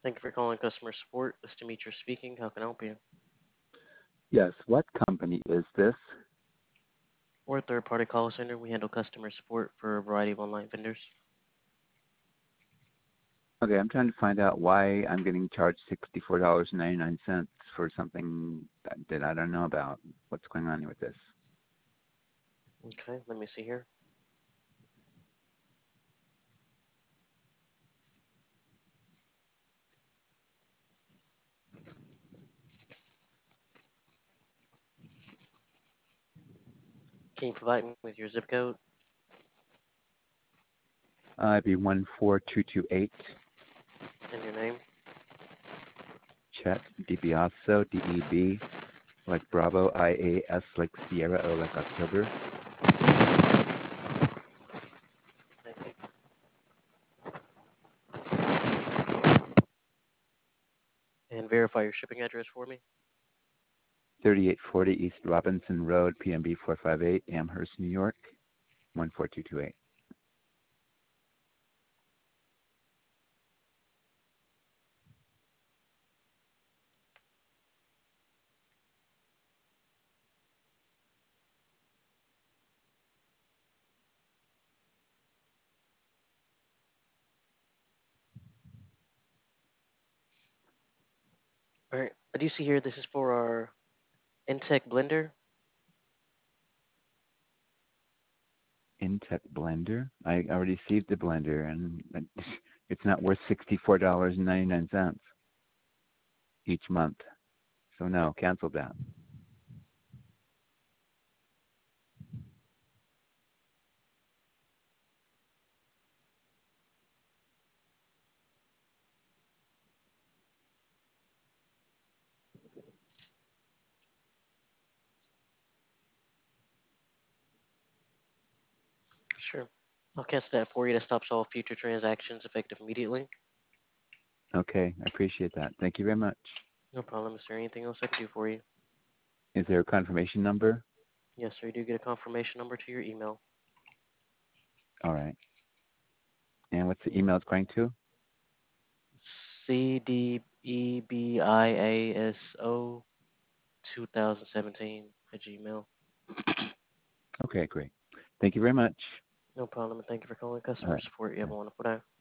Thank you for calling customer support. This is Demetrius speaking. How can I help you? Yes, what company is this? We're a third-party call center. We handle customer support for a variety of online vendors. Okay, I'm trying to find out why I'm getting charged $64.99 for something that I don't know about. What's going on with this? Okay, let me see here. Can you provide me with your zip code It'd be 14228 and your name? Chet DiBiaso, DEB, like Bravo, IAS, like Sierra, O, like October. Thank you. And verify your shipping address for me. 3840 East Robinson Road, PMB 458, Amherst, New York, 14228. All right. I do see here this is for our Intech blender. Intech blender. I already received the blender, and it's not worth $64.99 each month. So no, cancel that. Sure. I'll cancel that for you. That stops all future transactions effective immediately. Okay, I appreciate that. Thank you very much. No problem. Is there anything else I can do for you? Is there a confirmation number? Yes, sir. You do get a confirmation number to your email. All right. And what's the email it's going to? CDEBIASO 2017 at Gmail. Okay, great. Thank you very much. No problem. And thank you for calling All customer right. support. You have a wonderful day.